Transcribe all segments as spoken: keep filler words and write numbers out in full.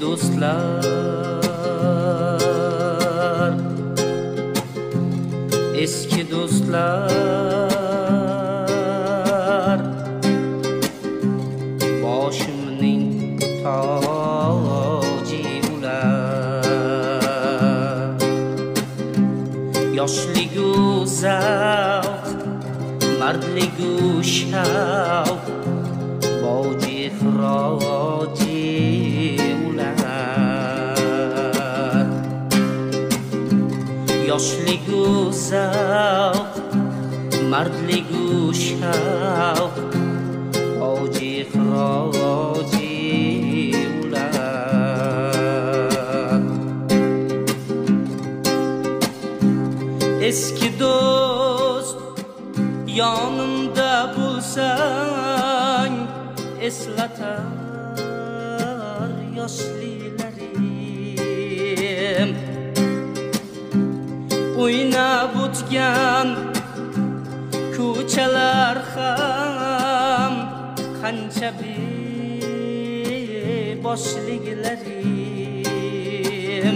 do'stlar, eski do'stlar, boshimning toji ular. Yoshligu zavq, mardligu shavq, boji ixroji ular. Yoshligu zavq, mardligu shavq, boji ixroji ular. Eski do'st yonimda bo'lsang, eslatar yoshlilarim. O'ynab o'tgan ko'chalar ham qancha beboshliklarim.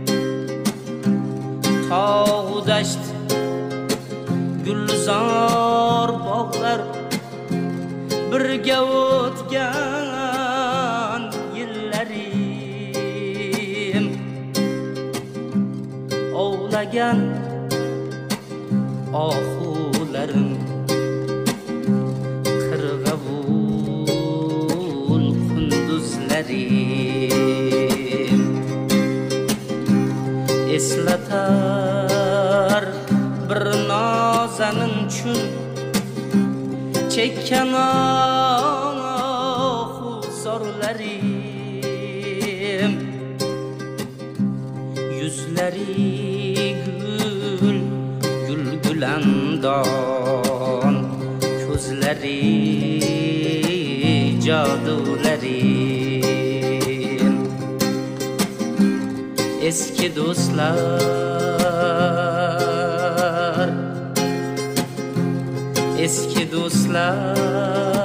Tog' dasht, gulzor bog'lar, birga o'tgan yillarim. Ovlagan ohularim, qirg'avul qunduzlarim. Eslatar bir nozanin chun chekkan ohu zorlarim. Yuzlari gul, gul gulandon, ko'zlari jodularim. Eski do'stlar, eski do'stlar,